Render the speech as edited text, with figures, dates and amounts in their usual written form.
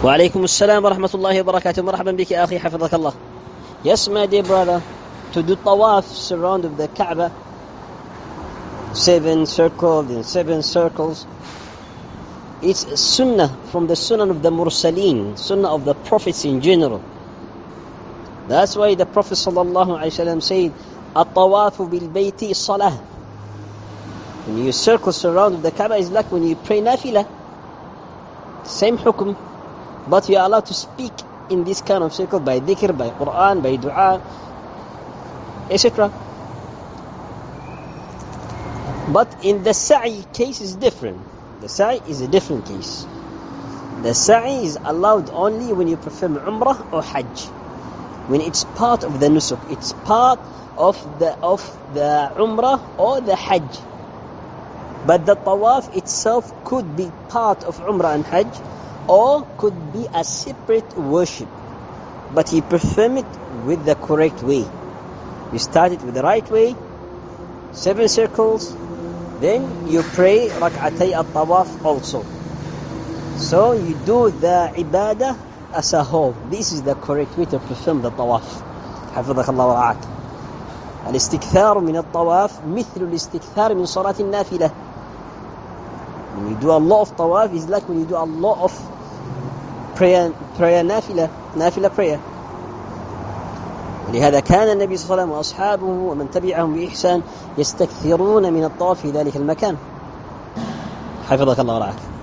وعليكم السلام ورحمة الله وبركاته. مرحبا بك أخي حفظك الله. Yes, my dear brother, to do tawaf surround the Kaaba, 7 circles and 7 circles, it's sunnah from the sunnah of the mursaleen, sunnah of the prophets in general. That's why the Prophet sallallahu alaihi wasallam said, "At-tawafu bil bayti salah." When you circle surround the Kaaba, is like when you pray nafilah. Same hukum, but you are allowed to speak in this kind of circle by dhikr, by Quran, by dua, etc. But in the sa'i case is different. The sa'i is a different case. The sa'i is allowed only when you perform umrah or hajj. When it's part of the nusuk, it's part of the umrah or the hajj. But the tawaf itself could be part of umrah and hajj, or could be a separate worship. But you perform it with the correct way. You start it with the right way, 7 circles, then you pray rak'atay at-tawaf also. So you do the ibadah as a whole. This is the correct way to perform the tawaf. حفظك الله ورعاك. الاستكثار من الطواف مثل الاستكثار من صلاة النافلة. When you do a lot of tawaf, it's like when you do a lot of prayer نافلة prayer. ولهذا كان النبي صلى الله عليه وسلم وأصحابه ومن تبعهم بإحسان يستكثرون من الطواف في ذلك المكان. حفظك الله ورعاك.